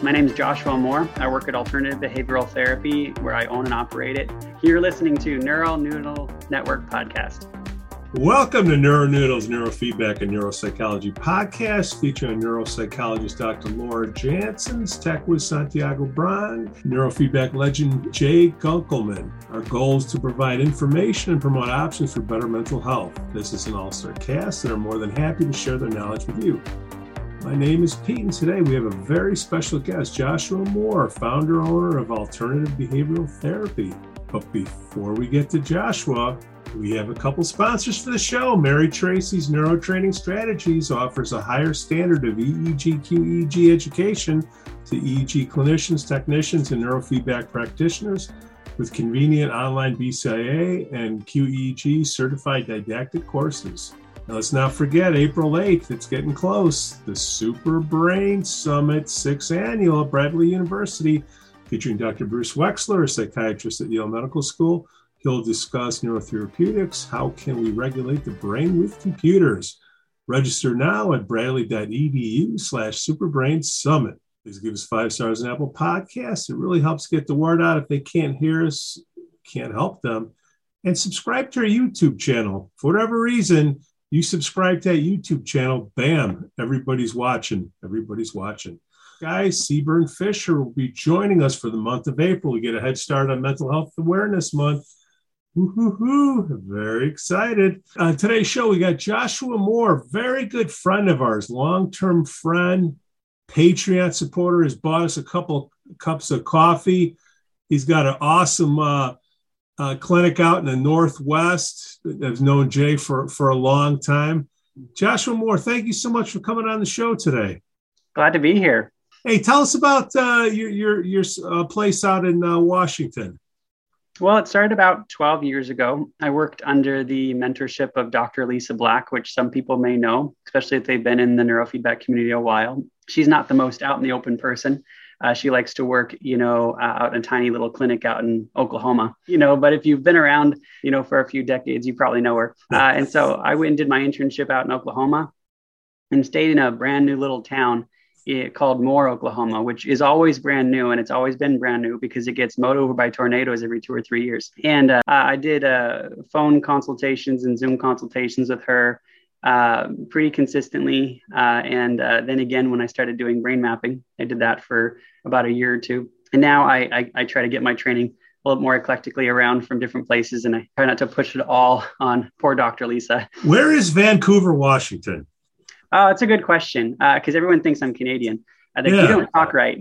My name is Joshua Moore. I work at Alternative Behavioral Therapy, where I own and operate it. You're listening to NeuroNoodle Network Podcast. Welcome to NeuroNoodle's Neurofeedback and Neuropsychology Podcast, featuring neuropsychologist Dr. Laura Jansen's tech with Santiago Brand, neurofeedback legend Jay Gunkelman. Our goal is to provide information and promote options for better mental health. This is an all-star cast that are more than happy to share their knowledge with you. My name is Pete, and today we have a very special guest, Joshua Moore, founder owner of Alternative Behavioral Therapy. But before we get to Joshua, we have a couple sponsors for the show. Mary Tracy's Neurotraining Strategies offers a higher standard of EEG/QEEG education to EEG clinicians, technicians, and neurofeedback practitioners with convenient online BCIA and QEEG certified didactic courses. Now, let's not forget April 8th, it's getting close, the Super Brain Summit 6th Annual at Bradley University, featuring Dr. Bruce Wexler, a psychiatrist at Yale Medical School. He'll discuss neurotherapeutics. How can we regulate the brain with computers? Register now at bradley.edu/superbrainsummit. Please give us 5 stars on Apple Podcasts. It really helps get the word out. If they can't hear us, can't help them. And subscribe to our YouTube channel. For whatever reason, you subscribe to that YouTube channel, bam, everybody's watching. Everybody's watching. Guys, Seaburn Fisher will be joining us for the month of April. We get a head start on Mental Health Awareness Month. Woo-hoo-hoo. Very excited. On today's show, we got Joshua Moore, very good friend of ours, long-term friend, Patreon supporter, has bought us a couple cups of coffee. He's got an awesome clinic out in the Northwest. I've known Jay for a long time. Joshua Moore, thank you so much for coming on the show today. Glad to be here. Hey, tell us about your place out in Washington. Well, it started about 12 years ago. I worked under the mentorship of Dr. Lisa Black, which some people may know, especially if they've been in the neurofeedback community a while. She's not the most out in the open person. She likes to work, out in a tiny little clinic out in Oklahoma, but if you've been around, for a few decades, you probably know her. And so I went and did my internship out in Oklahoma and stayed in a brand new little town called Moore, Oklahoma, which is always brand new. And it's always been brand new because it gets mowed over by tornadoes every 2 or 3 years. And I did phone consultations and Zoom consultations with her pretty consistently. And then again, when I started doing brain mapping, I did that for about a year or two. And now I try to get my training a little more eclectically around from different places. And I try not to push it all on poor Dr. Lisa. Where is Vancouver, Washington? It's a good question because everyone thinks I'm Canadian. You don't talk right,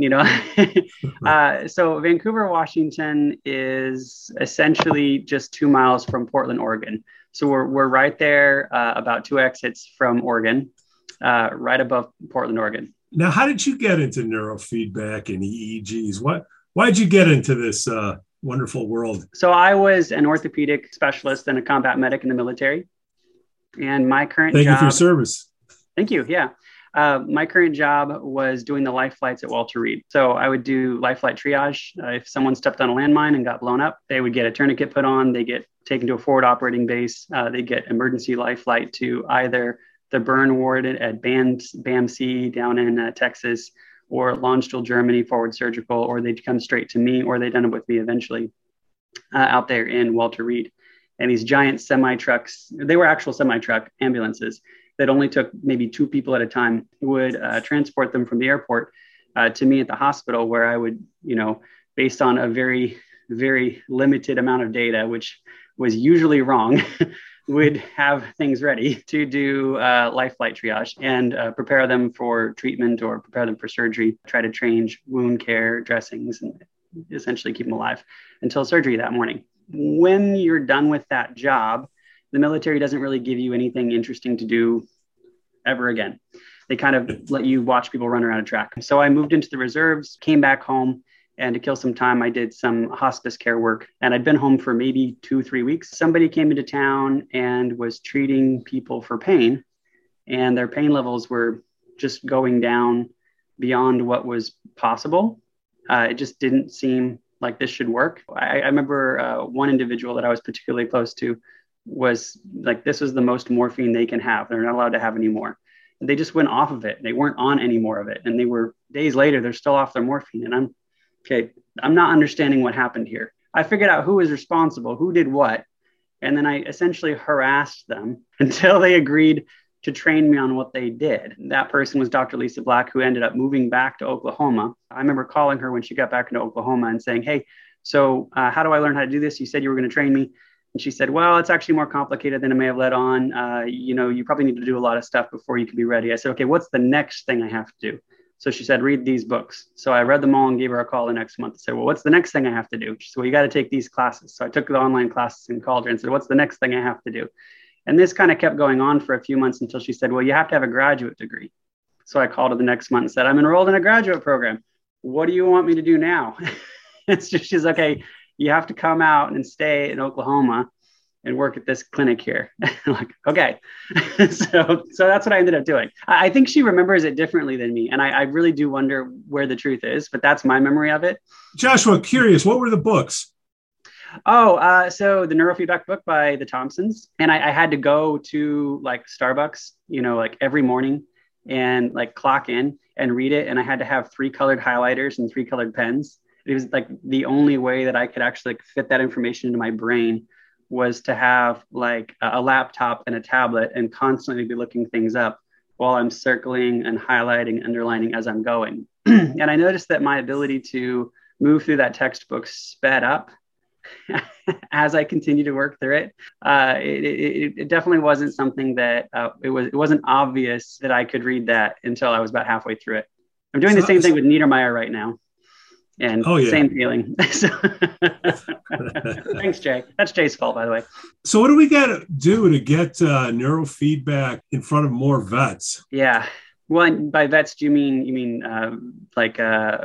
So Vancouver, Washington is essentially just 2 miles from Portland, Oregon. So we're right there, about 2 exits from Oregon, right above Portland, Oregon. Now, how did you get into neurofeedback and EEGs? Why did you get into this wonderful world? So I was an orthopedic specialist and a combat medic in the military. And my current job... Thank you for your service. Thank you. Yeah. My current job was doing the life flights at Walter Reed. So I would do life flight triage. If someone stepped on a landmine and got blown up, they would get a tourniquet put on. They get taken to a forward operating base. They get emergency life flight to either the burn ward at BAMC down in Texas or Landstuhl, Germany, forward surgical, or they'd come straight to me, or they'd end up with me eventually out there in Walter Reed. And these giant semi-trucks, they were actual semi-truck ambulances that only took maybe 2 people at a time, would transport them from the airport to me at the hospital, where I would, based on a very, very limited amount of data, which was usually wrong, would have things ready to do life flight triage and prepare them for treatment or prepare them for surgery, try to change wound care, dressings, and essentially keep them alive until surgery that morning. When you're done with that job, the military doesn't really give you anything interesting to do ever again. They kind of let you watch people run around a track. So I moved into the reserves, came back home, and to kill some time, I did some hospice care work. And I'd been home for maybe 2-3 weeks. Somebody came into town and was treating people for pain, and their pain levels were just going down beyond what was possible. It just didn't seem like this should work. I remember one individual that I was particularly close to was like, this was the most morphine they can have. They're not allowed to have any more. they just went off of it. They weren't on any more of it. And they were days later, they're still off their morphine. And I'm not understanding what happened here. I figured out who was responsible, who did what. And then I essentially harassed them until they agreed to train me on what they did. That person was Dr. Lisa Black, who ended up moving back to Oklahoma. I remember calling her when she got back into Oklahoma and saying, hey, so how do I learn how to do this? You said you were going to train me. And she said, well, it's actually more complicated than it may have let on. You probably need to do a lot of stuff before you can be ready. I said, okay, what's the next thing I have to do? So she said, read these books. So I read them all and gave her a call the next month and said, well, what's the next thing I have to do? She said, well, you got to take these classes. So I took the online classes and called her and said, what's the next thing I have to do? And this kind of kept going on for a few months until she said, well, you have to have a graduate degree. So I called her the next month and said, I'm enrolled in a graduate program. What do you want me to do now? She's okay, you have to come out and stay in Oklahoma and work at this clinic here. I'm like, okay. so that's what I ended up doing. I think she remembers it differently than me. And I really do wonder where the truth is, but that's my memory of it. Joshua, curious, what were the books? So the Neurofeedback book by the Thompsons. And I had to go to like Starbucks, like every morning and like clock in and read it. And I had to have 3 colored highlighters and 3 colored pens. It was like the only way that I could actually fit that information into my brain was to have like a laptop and a tablet and constantly be looking things up while I'm circling and highlighting, underlining as I'm going. And I noticed that my ability to move through that textbook sped up as I continued to work through it. It definitely wasn't something that it wasn't obvious that I could read that until I was about halfway through it. I'm doing the same thing with Niedermeyer right now. And same feeling. Thanks, Jay. That's Jay's fault, by the way. So what do we got to do to get neurofeedback in front of more vets? Yeah. Well, by vets, do you mean like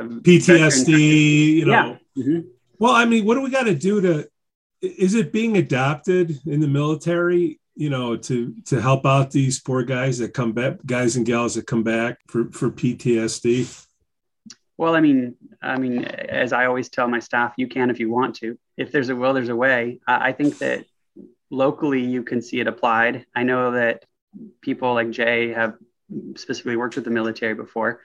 PTSD? Yeah. Mm-hmm. Well, I mean, what do we got to do is it being adopted in the military, to help out these poor guys that come back, guys and gals that come back for PTSD? Well, I mean, as I always tell my staff, you can if you want to. If there's a will, there's a way. I think that locally you can see it applied. I know that people like Jay have specifically worked with the military before.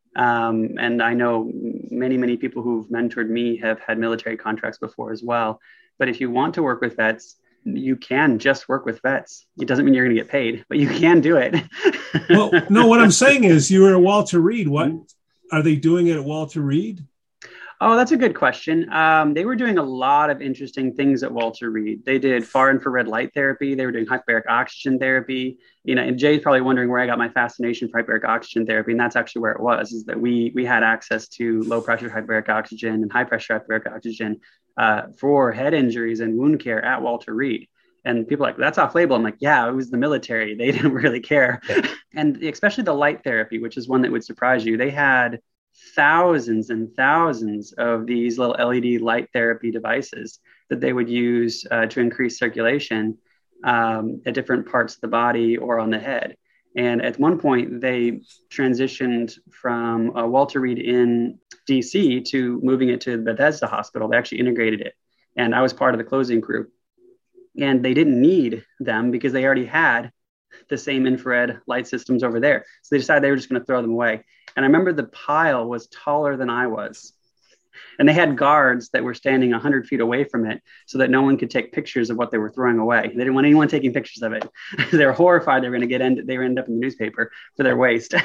And I know many, many people who've mentored me have had military contracts before as well. But if you want to work with vets, you can just work with vets. It doesn't mean you're going to get paid, but you can do it. Well, no, what I'm saying is you were at Walter Reed. What are they doing it at Walter Reed? Oh, that's a good question. They were doing a lot of interesting things at Walter Reed. They did far infrared light therapy. They were doing hyperbaric oxygen therapy. And Jay's probably wondering where I got my fascination for hyperbaric oxygen therapy. And that's actually where it was, is that we had access to low pressure hyperbaric oxygen and high pressure hyperbaric oxygen for head injuries and wound care at Walter Reed. And people are like, that's off label. I'm like, yeah, it was the military. They didn't really care. And especially the light therapy, which is one that would surprise you. They had thousands and thousands of these little LED light therapy devices that they would use to increase circulation at different parts of the body or on the head. And at one point, they transitioned from Walter Reed in DC to moving it to Bethesda Hospital. They actually integrated it. And I was part of the closing crew. And they didn't need them because they already had the same infrared light systems over there. So they decided they were just going to throw them away. And I remember the pile was taller than I was. And they had guards that were standing 100 feet away from it so that no one could take pictures of what they were throwing away. They didn't want anyone taking pictures of it. They were horrified they were going to end up in the newspaper for their waste.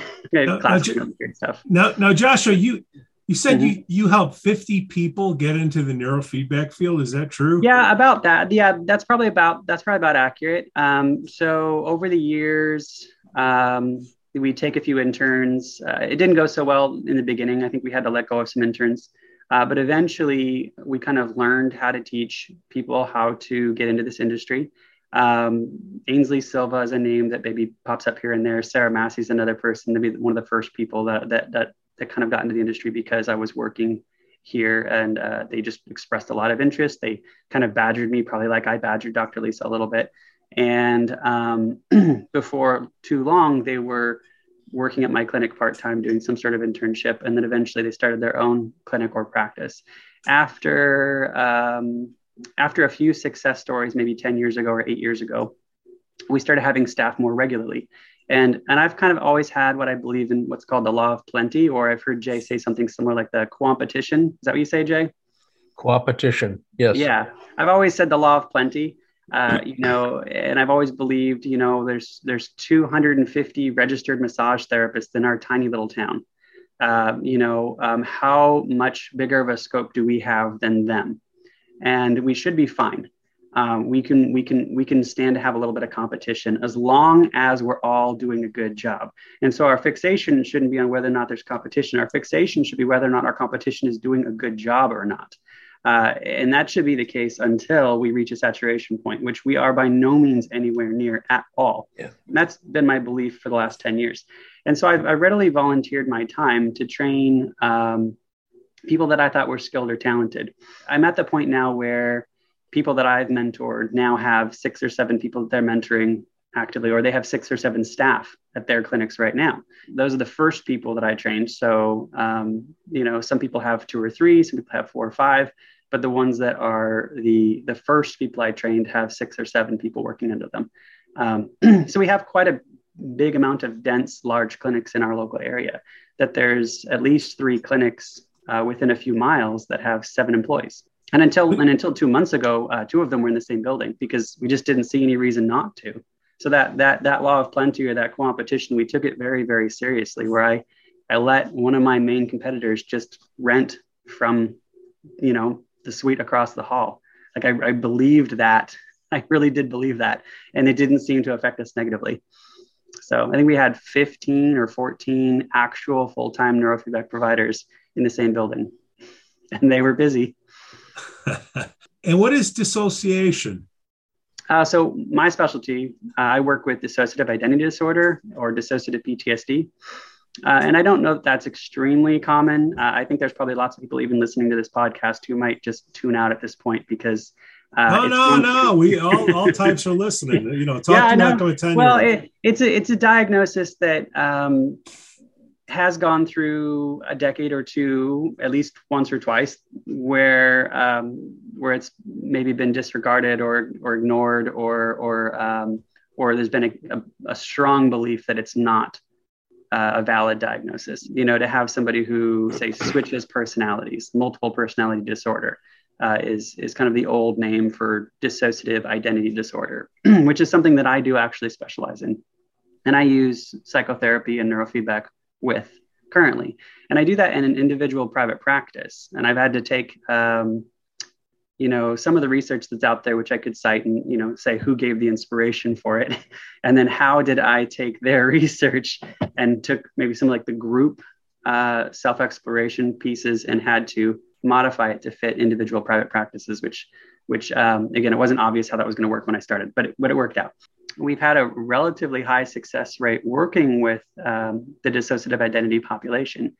Stuff. Now, Joshua, you said you helped 50 people get into the neurofeedback field. Is that true? Yeah, about that. Yeah, that's probably about accurate. So over the years, we take a few interns. It didn't go so well in the beginning. I think we had to let go of some interns. But eventually, we kind of learned how to teach people how to get into this industry. Ainsley Silva is a name that maybe pops up here and there. Sarah Massey is another person to be one of the first people that kind of got into the industry because I was working here, and they just expressed a lot of interest. They kind of badgered me, probably like I badgered Dr. Lisa a little bit. And before too long, they were working at my clinic part-time, doing some sort of internship. And then eventually they started their own clinic or practice. After a few success stories, maybe 10 years ago or 8 years ago, we started having staff more regularly. And I've kind of always had what I believe in, what's called the law of plenty, or I've heard Jay say something similar like the quampetition. Is that what you say, Jay? Coopetition. Yes. Yeah, I've always said the law of plenty. And I've always believed, there's 250 registered massage therapists in our tiny little town. How much bigger of a scope do we have than them? And we should be fine. We can stand to have a little bit of competition as long as we're all doing a good job. And so our fixation shouldn't be on whether or not there's competition. Our fixation should be whether or not our competition is doing a good job or not. And that should be the case until we reach a saturation point, which we are by no means anywhere near at all. Yeah. And that's been my belief for the last 10 years. And so I readily volunteered my time to train people that I thought were skilled or talented. I'm at the point now where people that I've mentored now have 6 or 7 people that they're mentoring actively, or they have 6 or 7 staff at their clinics right now. Those are the first people that I trained. So, some people have 2 or 3, some people have 4 or 5, but the ones that are the first people I trained have 6 or 7 people working under them. So we have quite a big amount of dense, large clinics in our local area, that there's at least 3 clinics within a few miles that have 7 employees. And until 2 months ago, 2 of them were in the same building because we just didn't see any reason not to. So that law of plenty, or that competition, we took it very, very seriously, where I let one of my main competitors just rent from, the suite across the hall. Like I believed that. I really did believe that. And it didn't seem to affect us negatively. So I think we had 15 or 14 actual full-time neurofeedback providers in the same building, and they were busy. And what is dissociation? So my specialty, I work with dissociative identity disorder, or dissociative PTSD. And I don't know if that's extremely common. I think there's probably lots of people even listening to this podcast who might just tune out at this point because no. We all types are listening. Talk to like a 10-year-old. Well, it's a diagnosis that has gone through a decade or two, at least once or twice, where it's maybe been disregarded or ignored, or there's been a strong belief that it's not a valid diagnosis. To have somebody who, say, switches personalities, multiple personality disorder, is kind of the old name for dissociative identity disorder, which is something that I do actually specialize in. And I use psychotherapy and neurofeedback with currently. And I do that in an individual private practice. And I've had to take, some of the research that's out there, which I could cite and, say who gave the inspiration for it. And then how did I take their research and took maybe some like the group self-exploration pieces and had to modify it to fit individual private practices, which again, it wasn't obvious how that was going to work when I started, but it worked out. We've had a relatively high success rate working with the dissociative identity population.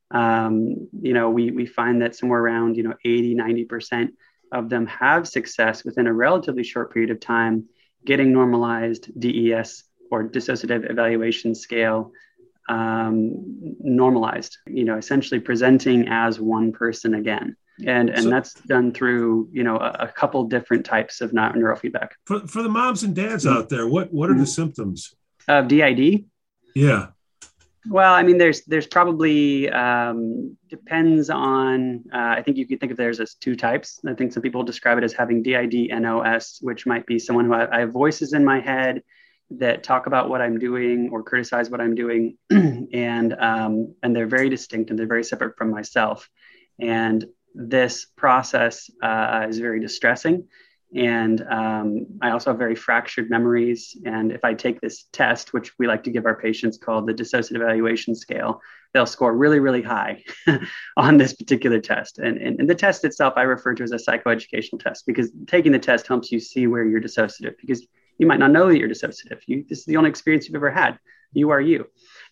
We find that somewhere around, 80, 90% of them have success within a relatively short period of time, getting normalized DES, or dissociative evaluation scale, normalized, essentially presenting as one person again. And that's done through, a couple different types of neurofeedback. For the moms and dads out there, what are the symptoms of DID? Yeah. Well, I mean, there's probably, depends on, I think you could think of theirs as 2 types. I think some people describe it as having DID NOS, which might be someone who I have voices in my head that talk about what I'm doing or criticize what I'm doing. and they're very distinct and they're very separate from myself. And this process is very distressing. And I also have very fractured memories. And if I take this test, which we like to give our patients called the dissociative evaluation scale, they'll score really, really high on this particular test. And the test itself, I refer to as a psychoeducational test, because taking the test helps you see where you're dissociative, because you might not know that you're dissociative. This is the only experience you've ever had. You are you,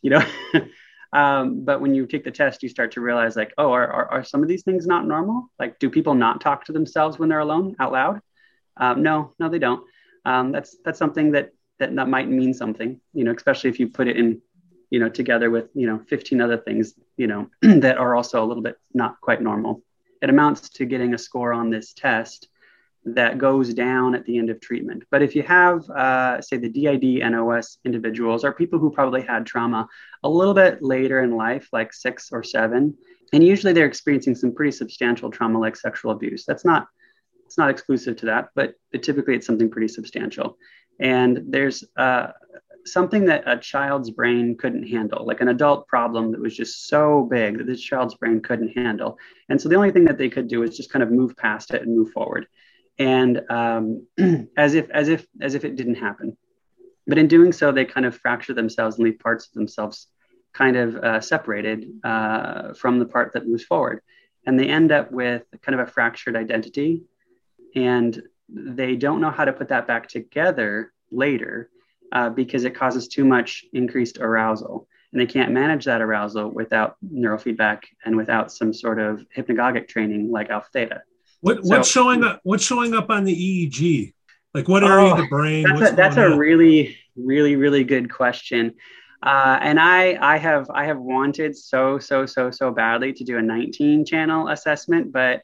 But when you take the test, you start to realize like, oh, are some of these things not normal? Like, do people not talk to themselves when they're alone out loud? No, they don't. That's something that might mean something, especially if you put it in, together with, 15 other things, that are also a little bit not quite normal. It amounts to getting a score on this test that goes down at the end of treatment. But if you have, say, the DID NOS individuals, are people who probably had trauma a little bit later in life, like 6 or 7, and usually they're experiencing some pretty substantial trauma like sexual abuse. It's not exclusive to that, but typically it's something pretty substantial. And there's something that a child's brain couldn't handle, like an adult problem that was just so big that this child's brain couldn't handle. And so the only thing that they could do is just kind of move past it and move forward. And as if it didn't happen. But in doing so, they kind of fracture themselves and leave parts of themselves kind of separated from the part that moves forward. And they end up with kind of a fractured identity. And they don't know how to put that back together later because it causes too much increased arousal. And they can't manage that arousal without neurofeedback and without some sort of hypnagogic training like alpha theta. What's showing up on the EEG? Like what area of the brain? That's a really, really, really good question. And I have wanted so badly to do a 19 channel assessment, but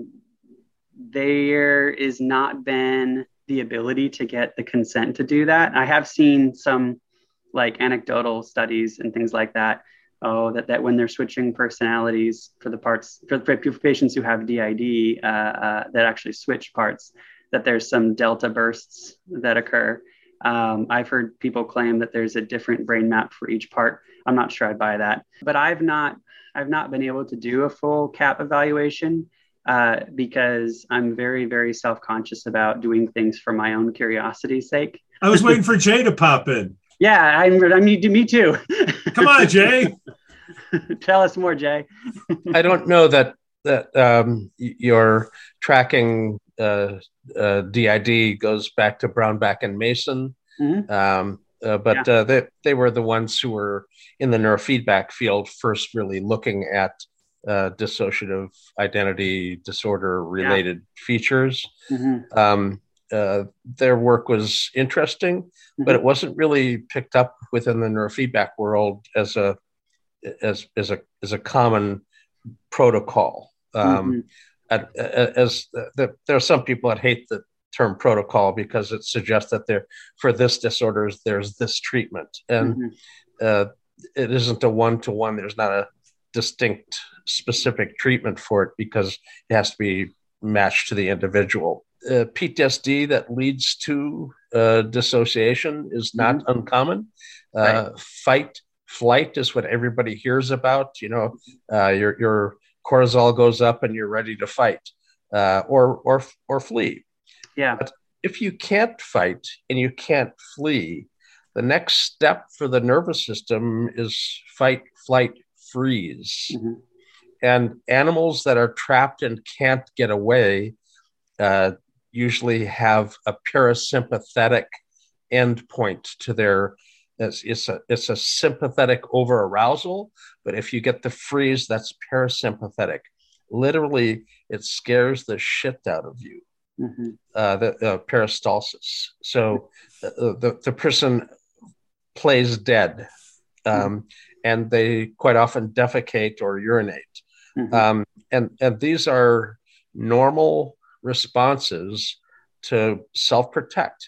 there is not been the ability to get the consent to do that. I have seen some like anecdotal studies and things like that. That when they're switching personalities for the parts for patients who have DID that actually switch parts, that there's some delta bursts that occur. I've heard people claim that there's a different brain map for each part. I'm not sure I buy that, but I've not been able to do a full CAP evaluation because I'm very, very self-conscious about doing things for my own curiosity's sake. I was waiting for Jay to pop in. Yeah, me too. Come on, Jay. Tell us more, Jay. I don't know that your tracking DID goes back to Brownback and Mason, but they were the ones who were in the neurofeedback field first really looking at dissociative identity disorder related features. Their work was interesting, but it wasn't really picked up within the neurofeedback world as a common protocol. There are some people that hate the term protocol because it suggests that for this disorder there's this treatment, and it isn't a one-to-one. There's not a distinct specific treatment for it because it has to be matched to the individual. PTSD that leads to dissociation is not uncommon. Fight, flight is what everybody hears about. Your cortisol goes up and you're ready to fight, or flee. Yeah. But if you can't fight and you can't flee, the next step for the nervous system is fight, flight, freeze. And animals that are trapped and can't get away usually have a parasympathetic endpoint to their. It's a sympathetic overarousal, but if you get the freeze, that's parasympathetic. Literally, it scares the shit out of you. The peristalsis. So the person plays dead, and they quite often defecate or urinate. And these are normal responses to self-protect.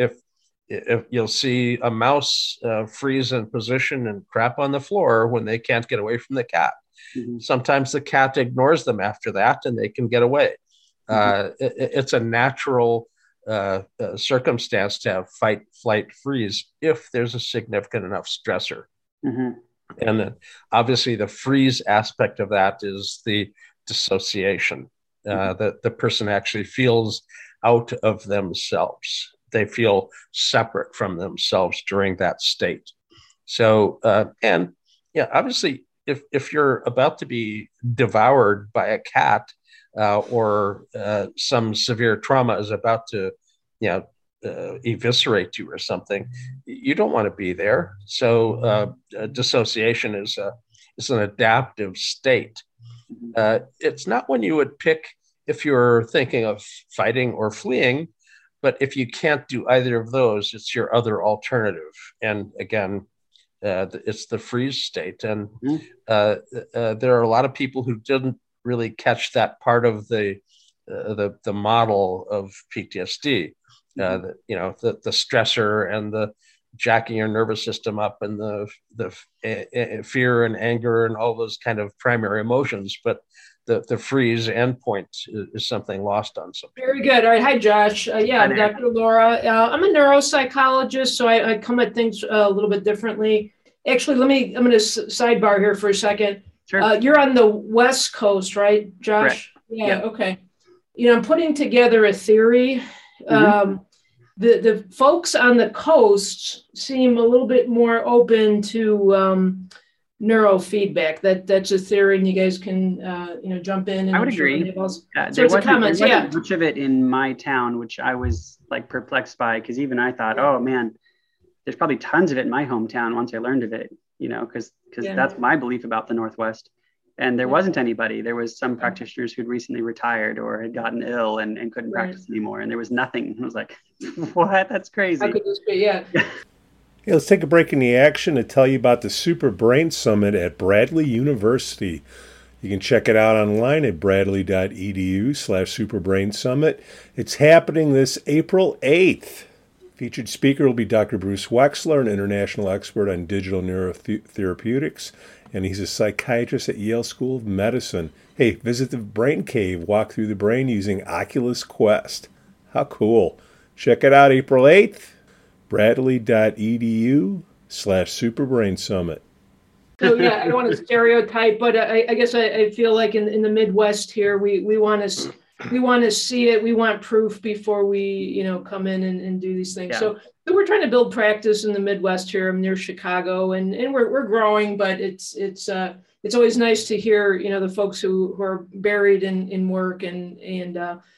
If you'll see a mouse freeze in position and crap on the floor when they can't get away from the cat. Sometimes the cat ignores them after that and they can get away. It's a natural circumstance to have fight, flight, freeze if there's a significant enough stressor. And then obviously the freeze aspect of that is the dissociation. That the person actually feels out of themselves. They feel separate from themselves during that state. So, obviously, if you're about to be devoured by a cat or some severe trauma is about to, eviscerate you or something, you don't want to be there. So, dissociation is an adaptive state. It's not one you would pick if you're thinking of fighting or fleeing. But if you can't do either of those, it's your other alternative. And again, it's the freeze state. And there are a lot of people who didn't really catch that part of the the model of PTSD. The stressor and the jacking your nervous system up and the fear and anger and all those kind of primary emotions, but the freeze endpoint is something lost on some people. Very good. All right. Hi, Josh. I'm Dr. Laura. I'm a neuropsychologist, so I come at things a little bit differently. Actually, I'm going to sidebar here for a second. Sure. You're on the West Coast, right, Josh? Correct. Yeah. Okay. I'm putting together a theory. Mm-hmm. The folks on the coast seem a little bit more open to neurofeedback. That's a theory, and you guys can jump in. And I would agree. There wasn't much of it in my town, which I was like perplexed by, because even I thought, oh man, there's probably tons of it in my hometown once I learned of it, because that's my belief about the Northwest. And there wasn't anybody. There was some practitioners who'd recently retired or had gotten ill and couldn't practice anymore. And there was nothing. I was like, what? That's crazy. How could this be? Yeah. Hey, let's take a break in the action to tell you about the Super Brain Summit at Bradley University. You can check it out online at bradley.edu/superbrainsummit. It's happening this April 8th. Featured speaker will be Dr. Bruce Wexler, an international expert on digital neurotherapeutics, and he's a psychiatrist at Yale School of Medicine. Hey, visit the Brain Cave, walk through the brain using Oculus Quest. How cool. Check it out April 8th, bradley.edu/superbrainsummit. So yeah, I don't want to stereotype, but I guess I feel like in the Midwest here, we want to see it. We want proof before we come in and do these things. Yeah. So we're trying to build practice in the Midwest here. I'm near Chicago, and we're growing, but it's always nice to hear the folks who are buried in work, and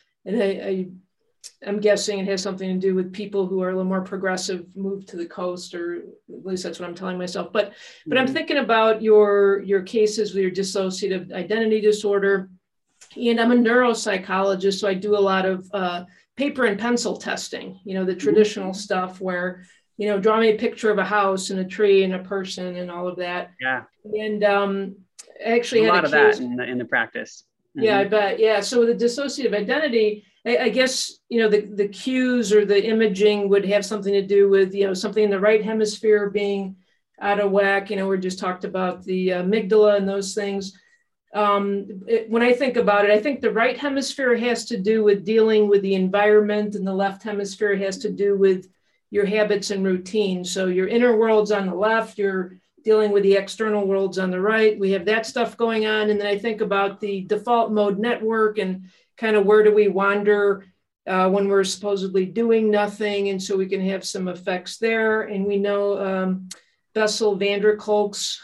I'm guessing it has something to do with people who are a little more progressive move to the coast, or at least that's what I'm telling myself. But I'm thinking about your cases with your dissociative identity disorder. And I'm a neuropsychologist, so I do a lot of paper and pencil testing, the traditional stuff where, draw me a picture of a house and a tree and a person and all of that. Yeah. And I actually had a lot of that in the practice. Mm-hmm. Yeah, I bet. Yeah. So with the dissociative identity, I guess, the cues or the imaging would have something to do with, something in the right hemisphere being out of whack. We just talked about the amygdala and those things. When I think about it, I think the right hemisphere has to do with dealing with the environment, and the left hemisphere has to do with your habits and routines. So your inner world's on the left, you're dealing with the external worlds on the right. We have that stuff going on. And then I think about the default mode network and kind of where do we wander when we're supposedly doing nothing. And so we can have some effects there. And we know Bessel van der Kolk's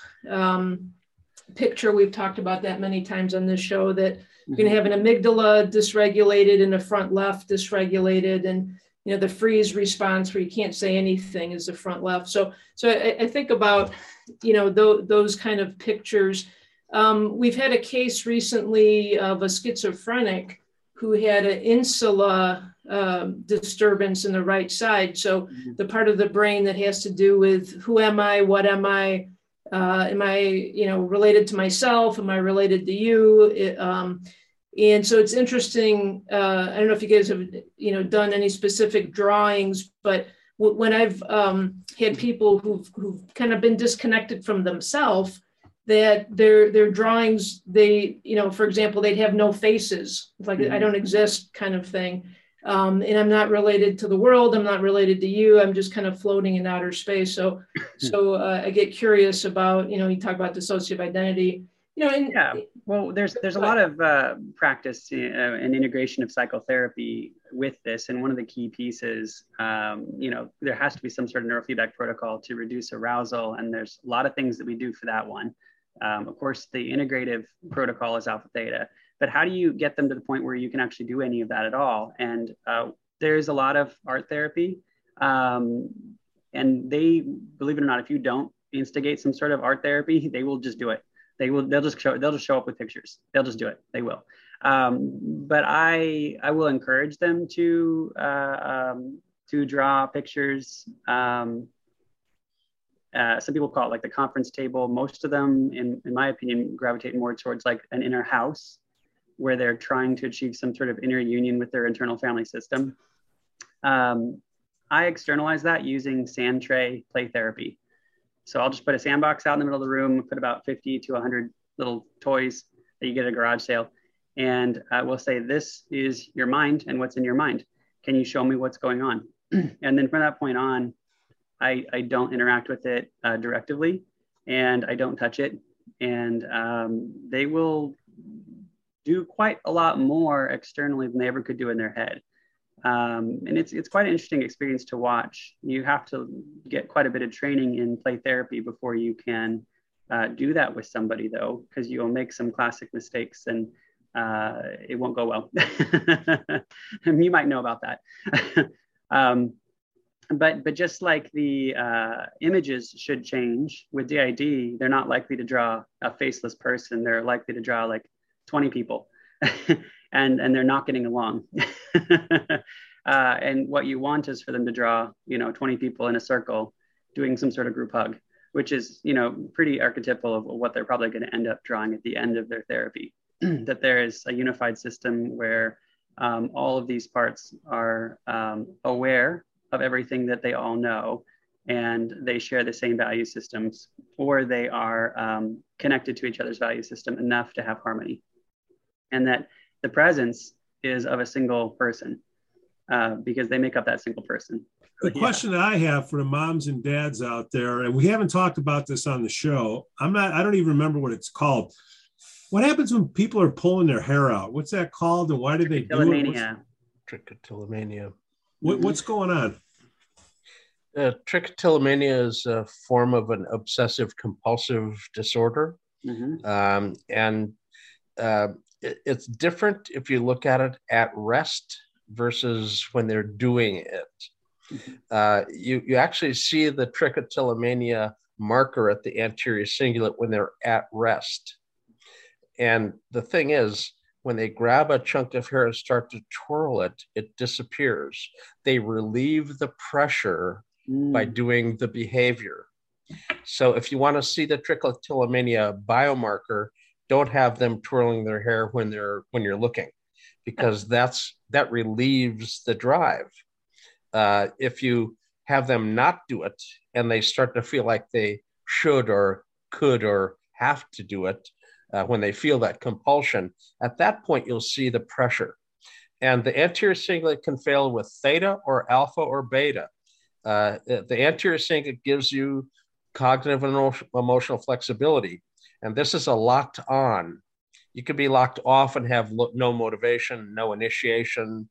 picture, we've talked about that many times on this show, that you can have an amygdala dysregulated and a front left dysregulated, and the freeze response where you can't say anything is the front left. So I think about those kind of pictures. We've had a case recently of a schizophrenic who had an insula disturbance in the right side. So the part of the brain that has to do with who am I, what am I, am I, related to myself? Am I related to you? And so it's interesting. I don't know if you guys have, done any specific drawings, but when I've had people who've kind of been disconnected from themselves, that their drawings, they, for example, they'd have no faces, like I don't exist kind of thing. And I'm not related to the world. I'm not related to you. I'm just kind of floating in outer space. So I get curious about, you talk about dissociative identity, Well, there's a lot of practice and integration of psychotherapy with this. And one of the key pieces, there has to be some sort of neurofeedback protocol to reduce arousal. And there's a lot of things that we do for that one. Of course, the integrative protocol is alpha theta. But how do you get them to the point where you can actually do any of that at all? And there's a lot of art therapy. And they, believe it or not, if you don't instigate some sort of art therapy, they will just do it. They'll just show up with pictures. They'll just do it. They will. But I will encourage them to draw pictures. Some people call it like the conference table. Most of them, in my opinion, gravitate more towards like an inner house. where they're trying to achieve some sort of inner union with their internal family system. I externalize that using sand tray play therapy. So I'll just put a sandbox out in the middle of the room, put about 50 to 100 little toys that you get at a garage sale. And we'll say, this is your mind and what's in your mind. Can you show me what's going on? And then from that point on, I don't interact with it directly, and I don't touch it. And they will do quite a lot more externally than they ever could do in their head. And it's quite an interesting experience to watch. You have to get quite a bit of training in play therapy before you can do that with somebody, though, because you'll make some classic mistakes and it won't go well. You might know about that. But just like the images should change with DID, they're not likely to draw a faceless person. They're likely to draw like 20 people. And they're not getting along. And what you want is for them to draw, 20 people in a circle doing some sort of group hug, which is, pretty archetypal of what they're probably going to end up drawing at the end of their therapy. That there is a unified system where all of these parts are aware of everything that they all know, and they share the same value systems, or they are connected to each other's value system enough to have harmony. And that the presence is of a single person because they make up that single person. The question that I have for the moms and dads out there, and we haven't talked about this on the show, I don't even remember what it's called. What happens when people are pulling their hair out? What's that called, and why do they do it? Trichotillomania. What's going on? Trichotillomania is a form of an obsessive compulsive disorder. And it's different if you look at it at rest versus when they're doing it. You actually see the trichotillomania marker at the anterior cingulate when they're at rest. And the thing is, when they grab a chunk of hair and start to twirl it, it disappears. They relieve the pressure by doing the behavior. So if you want to see the trichotillomania biomarker, don't have them twirling their hair when you're looking, because that relieves the drive. If you have them not do it and they start to feel like they should or could or have to do it, when they feel that compulsion, at that point you'll see the pressure. And the anterior cingulate can fail with theta or alpha or beta. The anterior cingulate gives you cognitive and emotional flexibility. And this is a locked on. You could be locked off and have no motivation, no initiation,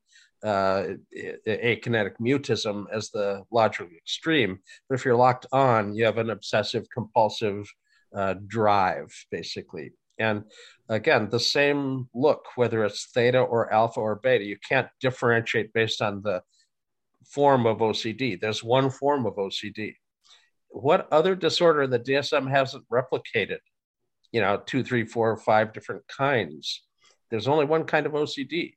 akinetic mutism as the logical extreme. But if you're locked on, you have an obsessive compulsive drive, basically. And again, the same look, whether it's theta or alpha or beta, you can't differentiate based on the form of OCD. There's one form of OCD. What other disorder the DSM hasn't replicated? 2, 3, 4, 5 different kinds. There's only one kind of OCD.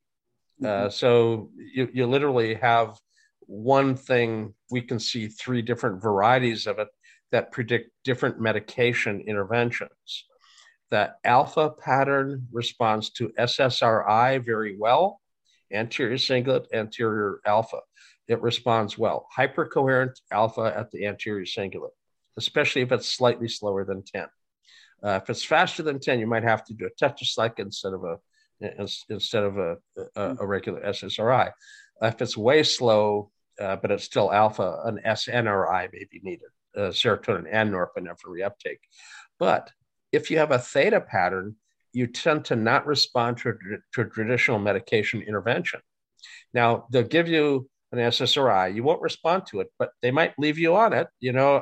So you literally have one thing. We can see 3 different varieties of it that predict different medication interventions. The alpha pattern responds to SSRI very well, anterior cingulate, anterior alpha. It responds well. Hypercoherent alpha at the anterior cingulate, especially if it's slightly slower than 10. If it's faster than 10, you might have to do a tetracycline instead of a regular SSRI. If it's way slow, but it's still alpha, an SNRI may be needed, serotonin and norepinephrine reuptake. But if you have a theta pattern, you tend to not respond to traditional medication intervention. Now, they'll give you an SSRI. You won't respond to it, but they might leave you on it.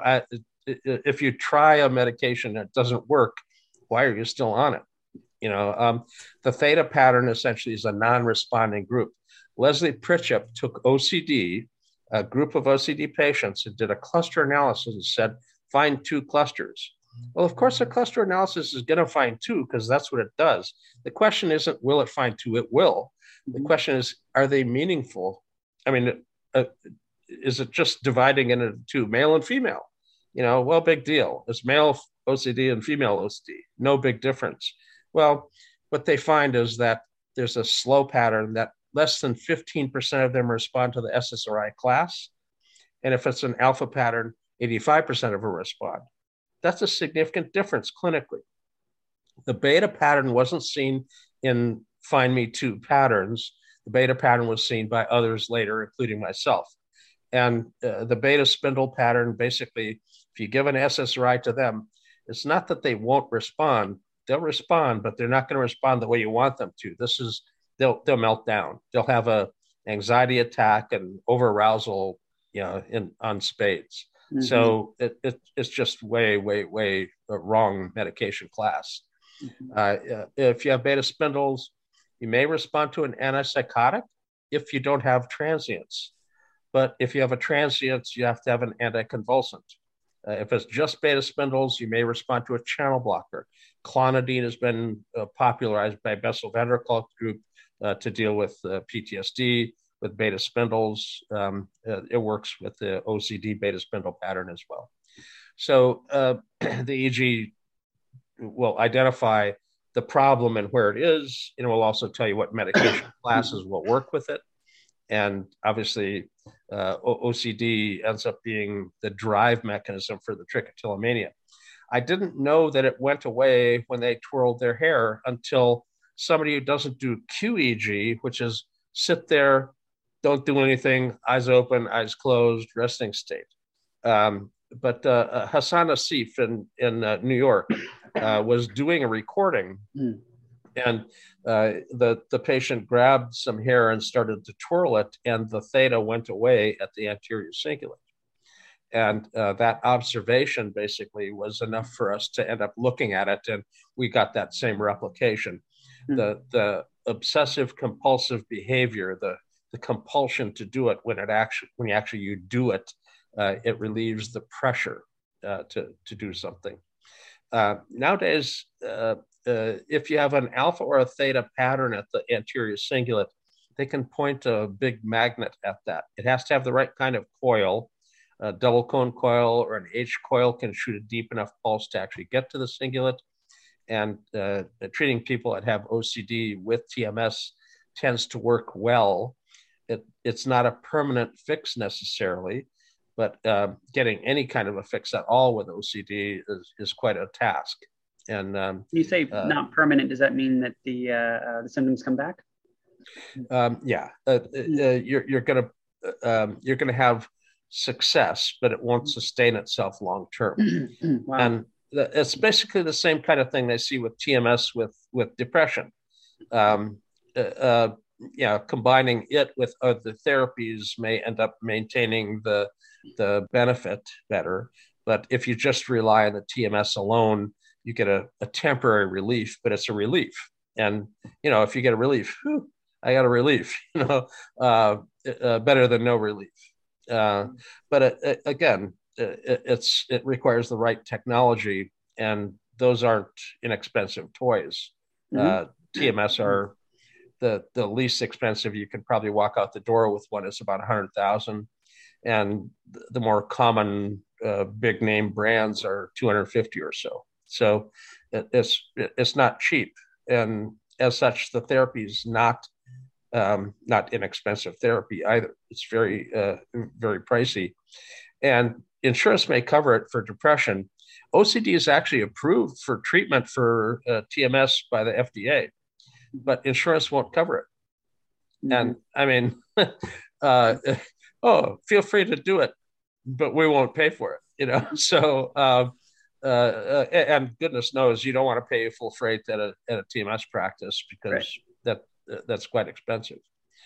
If you try a medication that doesn't work, why are you still on it? The theta pattern essentially is a non-responding group. Leslie Pritchett took OCD, a group of OCD patients, and did a cluster analysis and said, find 2 clusters. Well, of course, a cluster analysis is going to find 2 because that's what it does. The question isn't, will it find 2? It will. The question is, are they meaningful? I mean, is it just dividing into 2, male and female? Well, big deal. It's male OCD and female OCD. No big difference. Well, what they find is that there's a slow pattern that less than 15% of them respond to the SSRI class. And if it's an alpha pattern, 85% of them respond. That's a significant difference clinically. The beta pattern wasn't seen in Find Me 2 patterns. The beta pattern was seen by others later, including myself. And the beta spindle pattern, basically, if you give an SSRI to them, it's not that they won't respond. They'll respond, but they're not going to respond the way you want them to. They'll melt down. They'll have a anxiety attack and overarousal, on spades. Mm-hmm. So it's just way wrong medication class. Mm-hmm. If you have beta spindles, you may respond to an antipsychotic if you don't have transients. But if you have a transient, you have to have an anticonvulsant. If it's just beta spindles, you may respond to a channel blocker. Clonidine has been popularized by Bessel van der Kolk group to deal with PTSD, with beta spindles. It works with the OCD beta spindle pattern as well. So the EEG will identify the problem and where it is, and it will also tell you what medication classes will work with it. And obviously, OCD ends up being the drive mechanism for the trichotillomania. I didn't know that it went away when they twirled their hair until somebody who doesn't do QEEG, which is sit there, don't do anything, eyes open, eyes closed, resting state. But Hassan Asif in New York was doing a recording, and the patient grabbed some hair and started to twirl it, and the theta went away at the anterior cingulate. And that observation basically was enough for us to end up looking at it, and we got that same replication. The obsessive compulsive behavior, the compulsion to do it when you do it, it relieves the pressure to do something. Nowadays, if you have an alpha or a theta pattern at the anterior cingulate, they can point a big magnet at that. It has to have the right kind of coil. A double cone coil or an H coil can shoot a deep enough pulse to actually get to the cingulate. And treating people that have OCD with TMS tends to work well. It's not a permanent fix necessarily, but getting any kind of a fix at all with OCD is quite a task. And you say not permanent, does that mean that the symptoms come back? Yeah, you're gonna have success, but it won't sustain itself long term. Wow. And it's basically the same kind of thing they see with TMS with depression. Combining it with other therapies may end up maintaining the benefit better. But if you just rely on the TMS alone, you get a temporary relief, but it's a relief. And, if you get a relief, I got a relief, better than no relief. But again, it requires the right technology, and those aren't inexpensive toys. Mm-hmm. TMS are the least expensive. You can probably walk out the door with one. It's about $100,000, and the more common big name brands are $250 or so. So it's not cheap, and as such, the therapy is not inexpensive therapy either. It's very very pricey, and insurance may cover it for depression. OCD is actually approved for treatment for TMS by the FDA, but insurance won't cover it. Mm-hmm. And I mean, feel free to do it, but we won't pay for it. So and goodness knows you don't want to pay full freight at a TMS practice, because that's quite expensive.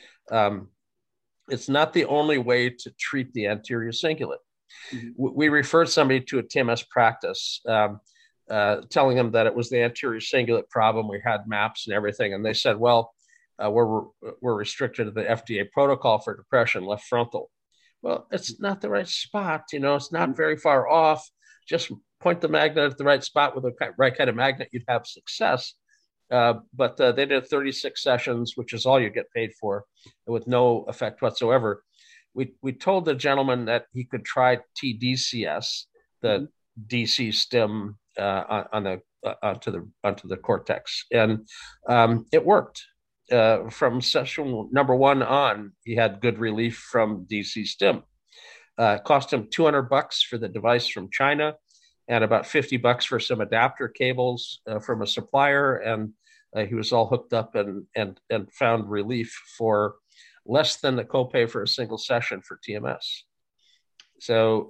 It's not the only way to treat the anterior cingulate. Mm-hmm. We referred somebody to a TMS practice, telling them that it was the anterior cingulate problem. We had maps and everything, and they said, "Well, we're restricted to the FDA protocol for depression, left frontal." Well, it's not the right spot. It's not very far off. Just point the magnet at the right spot with the right kind of magnet, you'd have success. But they did 36 sessions, which is all you get paid for, with no effect whatsoever. We told the gentleman that he could try TDCS, the DC stim onto the cortex, and it worked. from session number 1 on, he had good relief from DC stim. It cost him $200 for the device from China, and about $50 for some adapter cables from a supplier, and he was all hooked up and found relief for less than the copay for a single session for TMS. So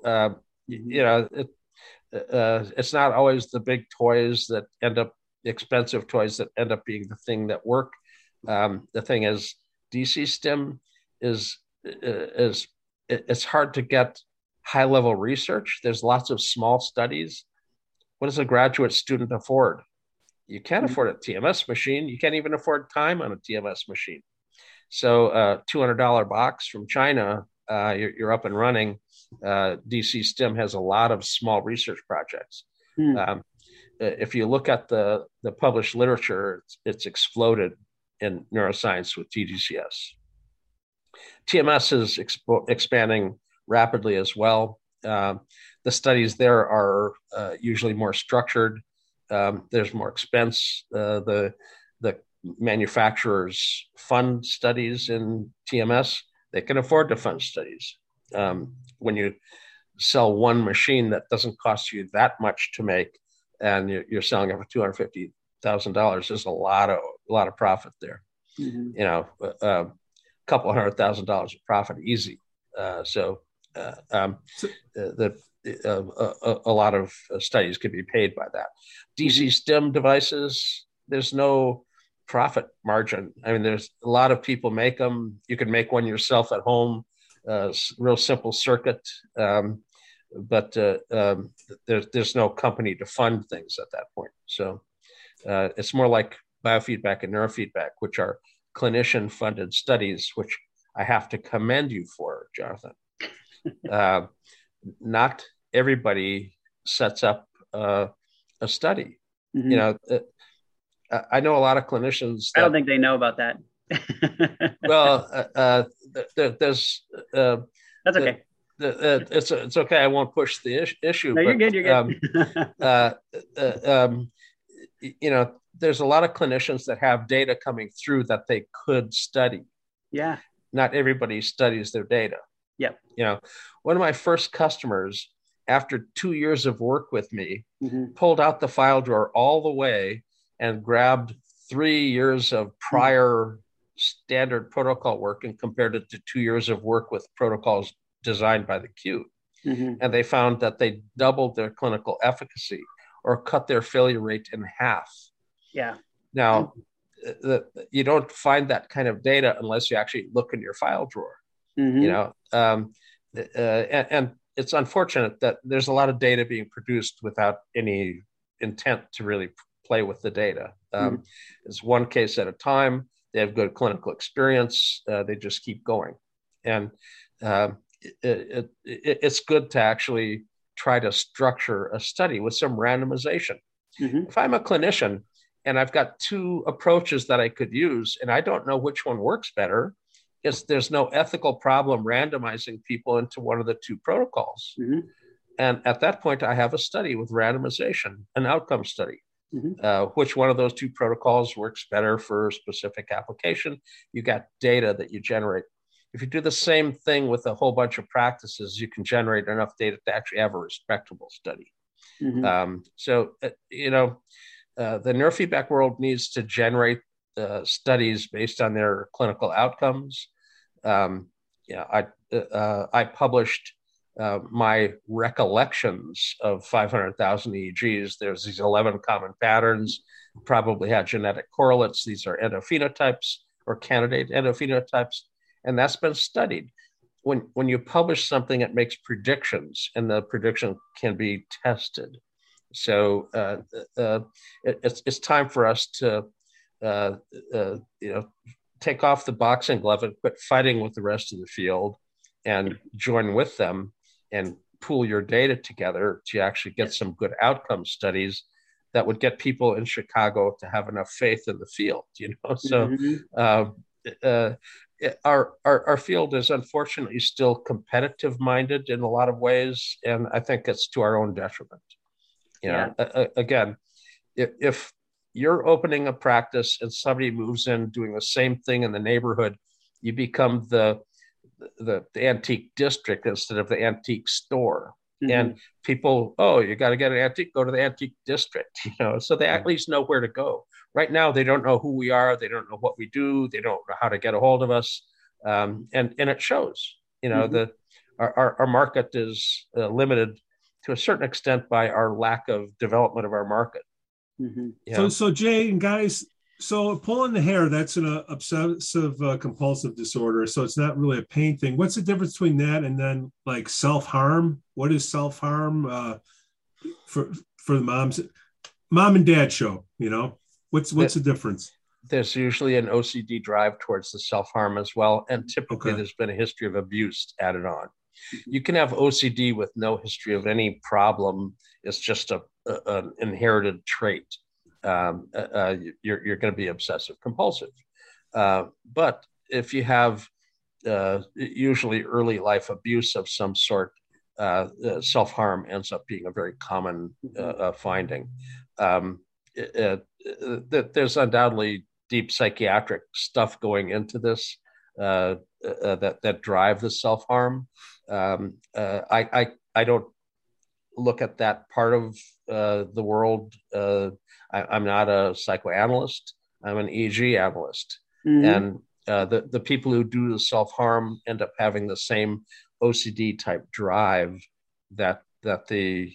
it's not always the big toys that end up expensive toys that end up being the thing that work. The thing is, DC stim is it's hard to get high level research. There's lots of small studies. What does a graduate student afford? You can't afford a TMS machine. You can't even afford time on a TMS machine. So $200 box from China, you're up and running. DC stim has a lot of small research projects. If you look at the published literature, it's exploded in neuroscience with TDCS. TMS is expanding rapidly as well. The studies there are usually more structured. There's more expense. The manufacturers fund studies in TMS. They can afford to fund studies. When you sell one machine that doesn't cost you that much to make, and you're selling it for $250,000, there's a lot of profit there. A couple $100,000 of profit easy. A lot of studies could be paid by that. DC stim devices, there's no profit margin. I mean, there's a lot of people make them. You can make one yourself at home, real simple circuit, but there's no company to fund things at that point. So it's more like biofeedback and neurofeedback, which are clinician-funded studies, which I have to commend you for, Jonathan. Not everybody sets up a study. I know a lot of clinicians. I don't think they know about that. Well, there's. That's okay. It's okay. I won't push the issue. No, you're good. You're good. There's a lot of clinicians that have data coming through that they could study. Yeah. Not everybody studies their data. Yep. One of my first customers, after 2 years of work with me, pulled out the file drawer all the way and grabbed 3 years of prior standard protocol work and compared it to 2 years of work with protocols designed by the Q. And they found that they doubled their clinical efficacy or cut their failure rate in half. Yeah. Now, you don't find that kind of data unless you actually look in your file drawer. And it's unfortunate that there's a lot of data being produced without any intent to really play with the data. It's one case at a time. They have good clinical experience. They just keep going. And it's good to actually try to structure a study with some randomization. If I'm a clinician and I've got two approaches that I could use, and I don't know which one works better, there's no ethical problem randomizing people into one of the two protocols. And at that point, I have a study with randomization, an outcome study. Which one of those two protocols works better for a specific application? You got data that you generate. If you do the same thing with a whole bunch of practices, you can generate enough data to actually have a respectable study. The neurofeedback world needs to generate studies based on their clinical outcomes. I published my recollections of 500,000 EEGs. There's these 11 common patterns, probably had genetic correlates. These are endophenotypes or candidate endophenotypes, and that's been studied. When you publish something, it makes predictions, and the prediction can be tested. So it's time for us to take off the boxing glove and quit fighting with the rest of the field and join with them and pool your data together to actually get some good outcome studies that would get people in Chicago to have enough faith in the field, So our field is unfortunately still competitive minded in a lot of ways. And I think it's to our own detriment. Again, if you're opening a practice and somebody moves in doing the same thing in the neighborhood, you become the antique district instead of the antique store. Mm-hmm. And people, oh, you got to get an antique, go to the antique district, so they at least know where to go. Right now, they don't know who we are. They don't know what we do. They don't know how to get a hold of us. And it shows, mm-hmm. Our market is limited to a certain extent by our lack of development of our market. Mm-hmm. Yeah. So Jay and guys, so pulling the hair, that's an obsessive compulsive disorder. So it's not really a pain thing. What's the difference between that and then like self-harm? What is self-harm for the mom and dad show, what's the difference? There's usually an OCD drive towards the self-harm as well. And typically there's been a history of abuse added on. You can have OCD with no history of any problem. It's just an inherited trait. You're going to be obsessive compulsive. But if you have usually early life abuse of some sort, self-harm ends up being a very common finding. There's undoubtedly deep psychiatric stuff going into this that drive the self-harm. I don't look at that part of the world. I'm not a psychoanalyst. I'm an EEG analyst. Mm-hmm. And the people who do the self-harm end up having the same OCD type drive that the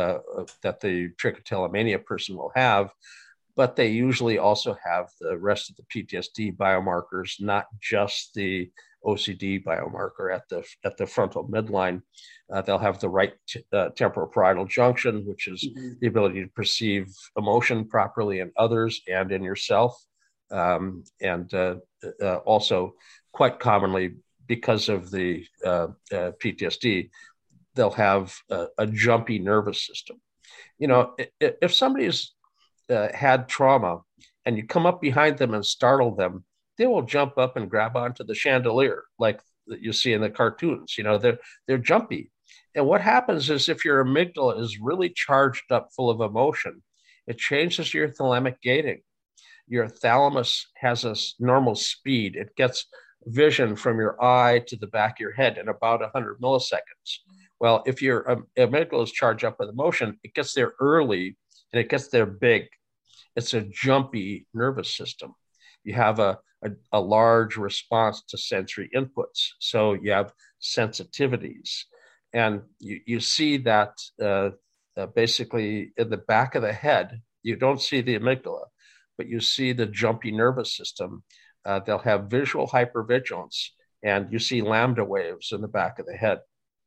trichotillomania person will have, but they usually also have the rest of the PTSD biomarkers, not just the OCD biomarker at the frontal midline. They'll have the right temporoparietal junction, which is mm-hmm. the ability to perceive emotion properly in others and in yourself. And also quite commonly, because of the PTSD, they'll have a jumpy nervous system. If somebody's had trauma and you come up behind them and startle them, they will jump up and grab onto the chandelier like you see in the cartoons. They're jumpy. And what happens is if your amygdala is really charged up full of emotion, it changes your thalamic gating. Your thalamus has a normal speed. It gets vision from your eye to the back of your head in about 100 milliseconds. Well, if your amygdala is charged up with emotion, it gets there early and it gets there big. It's a jumpy nervous system. You have a large response to sensory inputs. So you have sensitivities. And you see that basically in the back of the head, you don't see the amygdala, but you see the jumpy nervous system. They'll have visual hypervigilance, and you see lambda waves in the back of the head,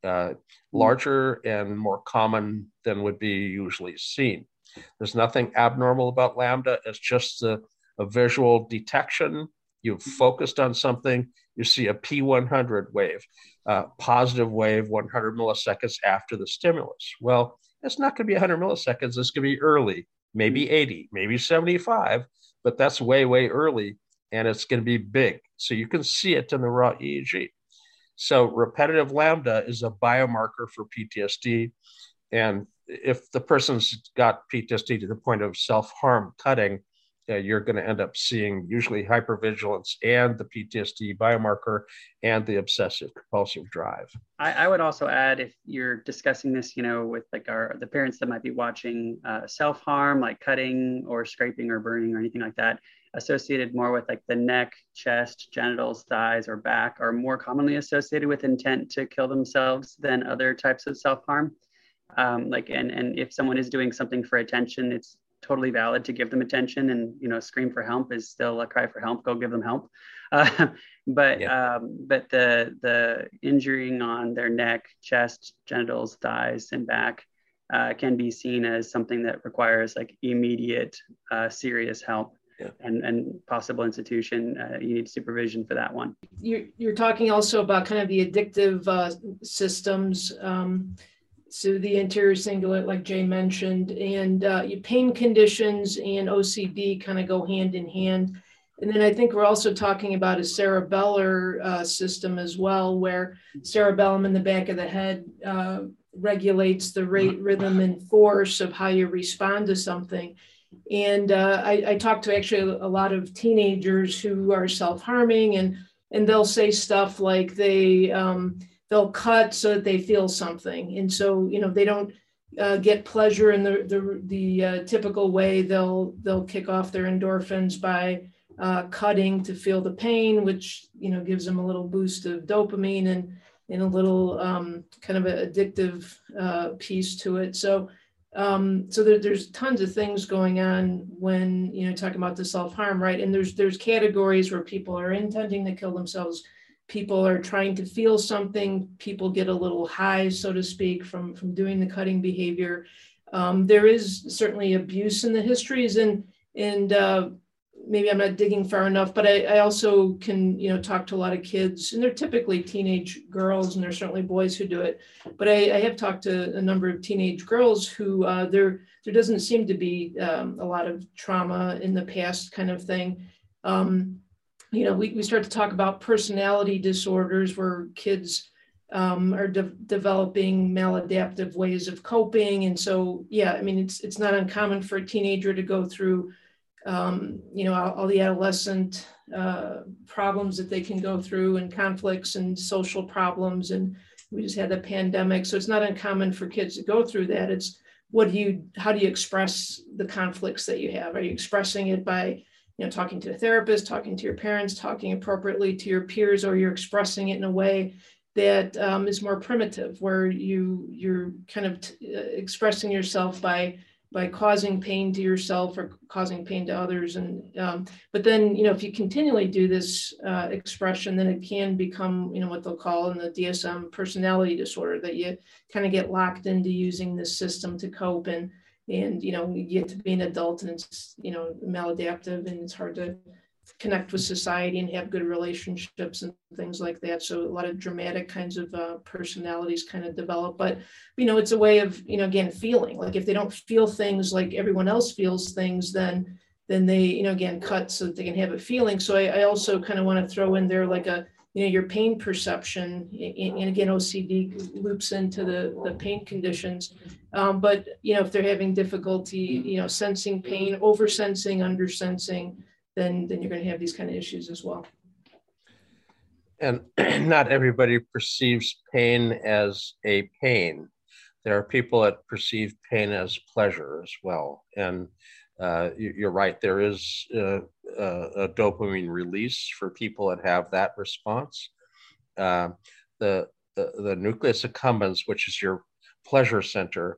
larger and more common than would be usually seen. There's nothing abnormal about lambda. It's just a visual detection. You've focused on something, you see a P100 wave, positive wave 100 milliseconds after the stimulus. Well, it's not going to be 100 milliseconds. It's going to be early, maybe 80, maybe 75, but that's way, way early, and it's going to be big. So you can see it in the raw EEG. So repetitive lambda is a biomarker for PTSD. And if the person's got PTSD to the point of self-harm cutting, you're going to end up seeing usually hypervigilance and the PTSD biomarker and the obsessive compulsive drive. I would also add, if you're discussing this, with like the parents that might be watching self-harm, like cutting or scraping or burning or anything like that, associated more with like the neck, chest, genitals, thighs, or back, are more commonly associated with intent to kill themselves than other types of self-harm. And if someone is doing something for attention, it's totally valid to give them attention, and scream for help is still a cry for help. Go give them help. But the injuring on their neck, chest, genitals, thighs, and back can be seen as something that requires like immediate, serious help. Yeah. And possible institution. You need supervision for that one. You're talking also about kind of the addictive systems. So the anterior cingulate, like Jay mentioned, and pain conditions and OCD kind of go hand in hand. And then I think we're also talking about a cerebellar system as well, where cerebellum in the back of the head regulates the rate, rhythm, and force of how you respond to something. And I talk to actually a lot of teenagers who are self-harming, and they'll say stuff like they'll cut so that they feel something. And so, they don't get pleasure in the typical way. They'll kick off their endorphins by cutting to feel the pain, which, gives them a little boost of dopamine and a little kind of an addictive piece to it. So there's tons of things going on when, talking about the self-harm, right? And there's categories where people are intending to kill themselves. People are trying to feel something. People get a little high, so to speak, from doing the cutting behavior. There is certainly abuse in the histories, and maybe I'm not digging far enough, but I also can, talk to a lot of kids, and they're typically teenage girls, and there's certainly boys who do it. But I have talked to a number of teenage girls who there doesn't seem to be a lot of trauma in the past, kind of thing. We start to talk about personality disorders where kids are developing maladaptive ways of coping. And so, it's not uncommon for a teenager to go through, all the adolescent problems that they can go through, and conflicts and social problems. And we just had the pandemic. So it's not uncommon for kids to go through that. It's how do you express the conflicts that you have? Are you expressing it by talking to a therapist, talking to your parents, talking appropriately to your peers, or you're expressing it in a way that is more primitive, where you're kind of expressing yourself by causing pain to yourself or causing pain to others. And but then, if you continually do this expression, then it can become, what they'll call in the DSM personality disorder, that you kind of get locked into using this system to cope, and you get to be an adult, and it's, maladaptive, and it's hard to connect with society and have good relationships and things like that. So a lot of dramatic kinds of personalities kind of develop. But, it's a way of, again, feeling. Like if they don't feel things like everyone else feels things, then they, again, cut so that they can have a feeling. So I also kind of want to throw in there like your pain perception, and again, OCD loops into the pain conditions. But, if they're having difficulty, sensing pain, over-sensing, under-sensing, then you're going to have these kind of issues as well. And not everybody perceives pain as a pain. There are people that perceive pain as pleasure as well. And you're right, there is a dopamine release for people that have that response. The nucleus accumbens, which is your pleasure center,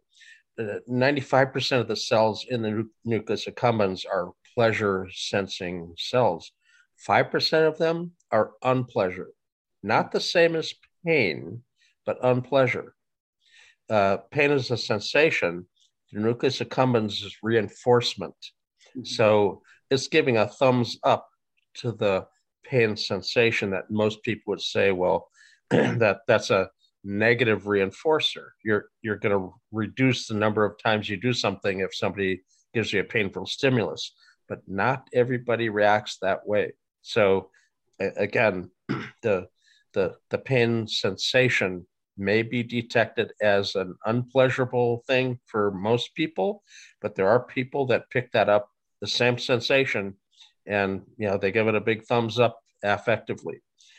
95% of the cells in the nucleus accumbens are pleasure sensing cells. 5% of them are unpleasure, not the same as pain, but unpleasure. Pain is a sensation. The nucleus accumbens is reinforcement. Mm-hmm. So it's giving a thumbs up to the pain sensation that most people would say, well, that's a negative reinforcer. You're going to reduce the number of times you do something if somebody gives you a painful stimulus, but not everybody reacts that way. So again, the pain sensation may be detected as an unpleasurable thing for most people, but there are people that pick that up, the same sensation, and they give it a big thumbs up affectively.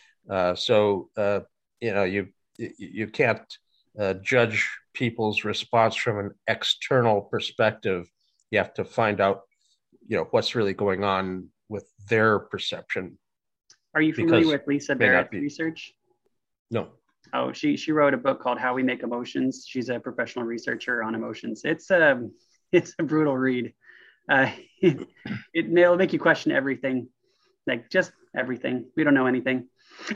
You can't judge people's response from an external perspective. You have to find out, what's really going on with their perception. Are you familiar with Lisa Barrett's research? No. Oh, she wrote a book called How We Make Emotions. She's a professional researcher on emotions. It's a brutal read. It'll make you question everything, like just everything. We don't know anything.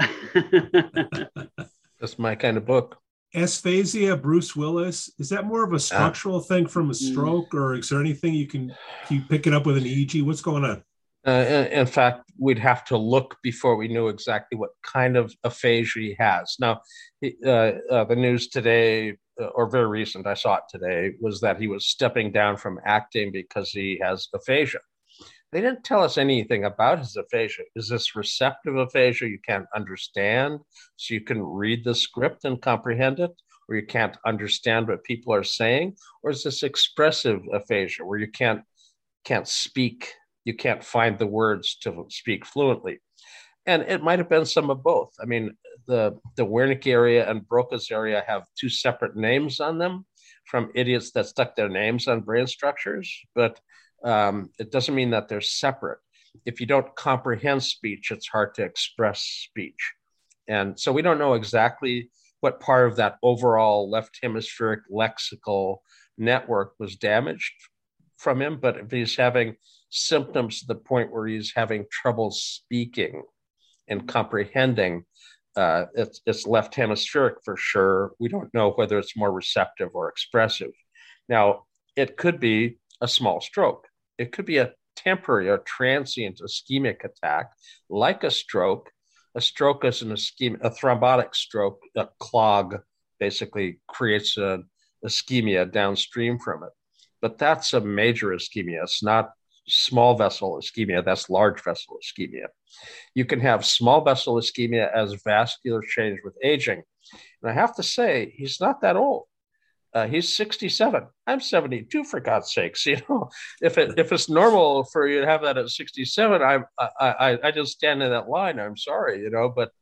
That's my kind of book. Aphasia, Bruce Willis, is that more of a structural thing from a stroke, or is there anything you pick it up with an EEG? What's going on? In fact, we'd have to look before we knew exactly what kind of aphasia he has. Now, the news today, or very recent, I saw it today, was that he was stepping down from acting because he has aphasia. They didn't tell us anything about his aphasia. Is this receptive aphasia you can't understand, so you can read the script and comprehend it, or you can't understand what people are saying? Or is this expressive aphasia where you can't can't speak, you can't find the words to speak fluently. And it might have been some of both. I mean, the Wernicke area and Broca's area have two separate names on them from idiots that stuck their names on brain structures, but it doesn't mean that they're separate. If you don't comprehend speech, it's hard to express speech. And so we don't know exactly what part of that overall left hemispheric lexical network was damaged from him, but if he's having symptoms to the point where he's having trouble speaking and comprehending, it's left hemispheric for sure. We don't know whether it's more receptive or expressive. Now, it could be a small stroke. It could be a temporary or transient ischemic attack, like a stroke. A stroke is a thrombotic stroke. A clog basically creates an ischemia downstream from it. But that's a major ischemia. It's not small vessel ischemia, that's large vessel ischemia. You can have small vessel ischemia as vascular change with aging. And I have to say, he's not that old. He's 67. I'm 72, for God's sakes. You know, if it's normal for you to have that at 67, I just stand in that line. I'm sorry, you know, but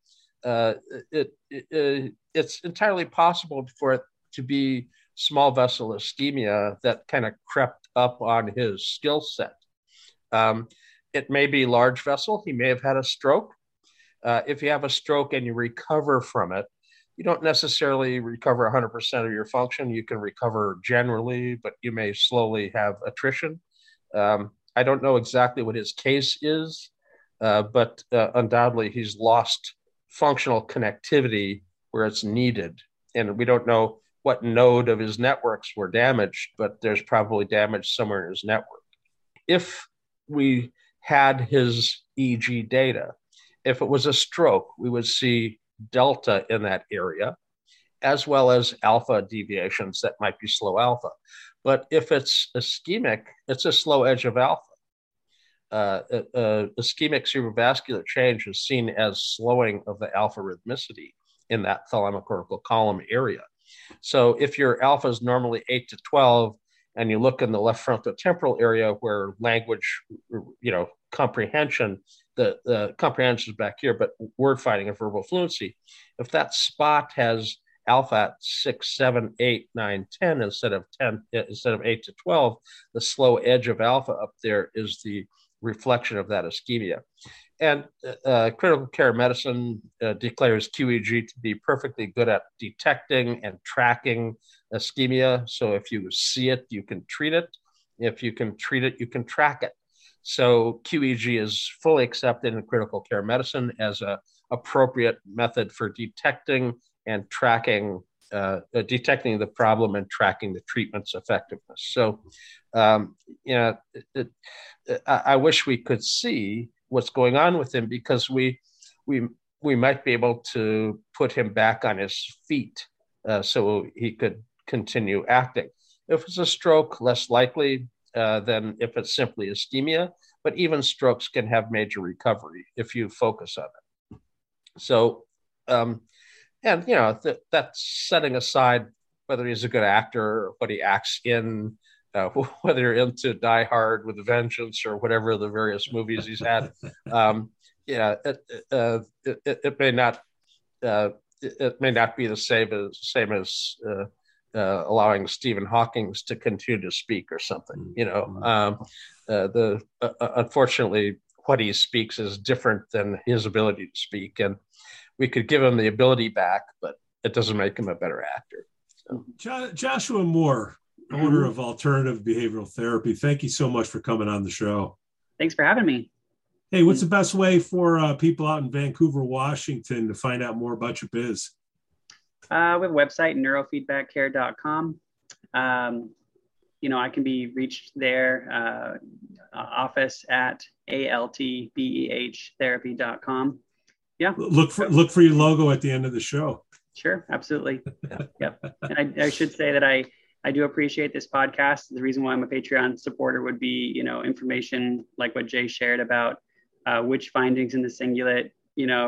it's entirely possible for it to be small vessel ischemia that kind of crept up on his skill set. It may be large vessel. He may have had a stroke. If you have a stroke and you recover from it, you don't necessarily recover 100% of your function. You can recover generally, but you may slowly have attrition. I don't know exactly what his case is, but undoubtedly he's lost functional connectivity where it's needed. And we don't know what node of his networks were damaged, but there's probably damage somewhere in his network. If we had his EEG data, if it was a stroke, we would see delta in that area, as well as alpha deviations that might be slow alpha. But if it's ischemic, it's a slow edge of alpha. Ischemic cerebrovascular change is seen as slowing of the alpha rhythmicity in that thalamocortical column area. So if your alpha is normally 8 to 12, and you look in the left frontotemporal area where language, comprehension, the comprehension is back here, but word finding and verbal fluency, if that spot has alpha at 6, 7, 8, 9, 10 instead of 8 to 12, the slow edge of alpha up there is the reflection of that ischemia. And critical care medicine declares QEEG to be perfectly good at detecting and tracking ischemia. So if you see it, you can treat it. If you can treat it, you can track it. So QEEG is fully accepted in critical care medicine as an appropriate method for detecting and tracking, detecting the problem and tracking the treatment's effectiveness. So, I wish we could see what's going on with him, because we might be able to put him back on his feet so he could continue acting. If it's a stroke, less likely than if it's simply ischemia, but even strokes can have major recovery if you focus on it. So, that's setting aside whether he's a good actor or what he acts in, whether you're into Die Hard with a Vengeance or whatever the various movies he's had. It may not be the same as allowing Stephen Hawking to continue to speak or something. Unfortunately, what he speaks is different than his ability to speak, and we could give him the ability back, but it doesn't make him a better actor. So. Joshua Moore, owner of Alternative Behavioral Therapy, thank you so much for coming on the show. Thanks for having me. Hey, what's the best way for people out in Vancouver, Washington to find out more about your biz? We have a website, neurofeedbackcare.com. I can be reached there, office at altbehtherapy.com. Yeah. Look for your logo at the end of the show. Sure. Absolutely. Yep. And I should say that I do appreciate this podcast. The reason why I'm a Patreon supporter would be, information like what Jay shared about which findings in the cingulate,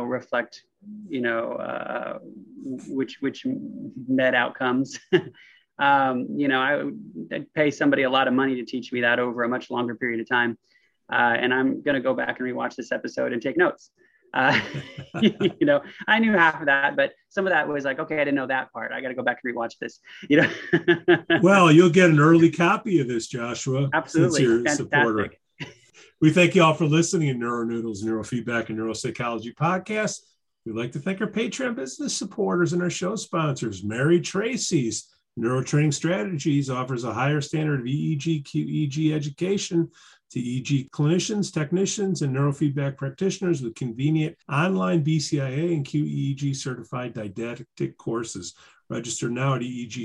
reflect, which med outcomes. I'd pay somebody a lot of money to teach me that over a much longer period of time. And I'm going to go back and rewatch this episode and take notes. I knew half of that, but some of that was like, okay, I didn't know that part. I got to go back and rewatch this, Well, you'll get an early copy of this, Joshua. Absolutely. Since you're a Fantastic. supporter. We thank you all for listening to NeuroNoodles, Neurofeedback and Neuropsychology podcast. We'd like to thank our Patreon business supporters and our show sponsors. Mary Tracy's Neurotraining Strategies offers a higher standard of EEG, QEEG education to EEG clinicians, technicians, and neurofeedback practitioners with convenient online BCIA and QEEG certified didactic courses. Register now at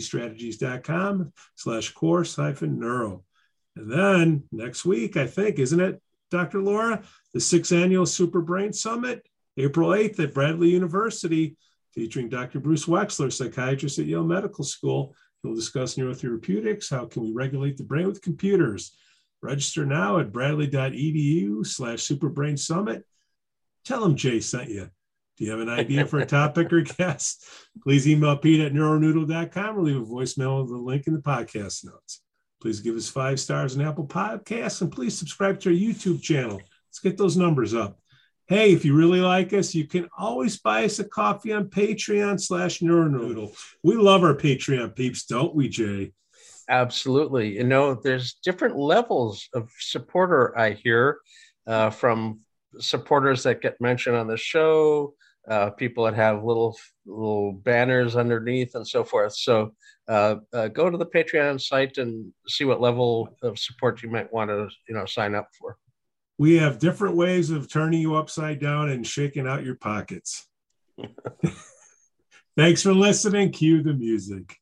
eegstrategies.com/course-neuro. And then next week, I think, isn't it, Dr. Laura, the 6th Annual Super Brain Summit, April 8th at Bradley University, featuring Dr. Bruce Wexler, psychiatrist at Yale Medical School. He'll discuss neurotherapeutics. How can we regulate the brain with computers? Register now at bradley.edu/superbrainsummit. Tell them Jay sent you. Do you have an idea for a topic or guest? Please email Pete at neuronoodle.com or leave a voicemail with the link in the podcast notes. Please give us 5 stars on Apple Podcasts and please subscribe to our YouTube channel. Let's get those numbers up. Hey, if you really like us, you can always buy us a coffee on Patreon/NeuroNoodle. We love our Patreon peeps, don't we, Jay? Absolutely. There's different levels of supporter, I hear, from supporters that get mentioned on the show, people that have little banners underneath and so forth. So go to the Patreon site and see what level of support you might want to, sign up for. We have different ways of turning you upside down and shaking out your pockets. Thanks for listening. Cue the music.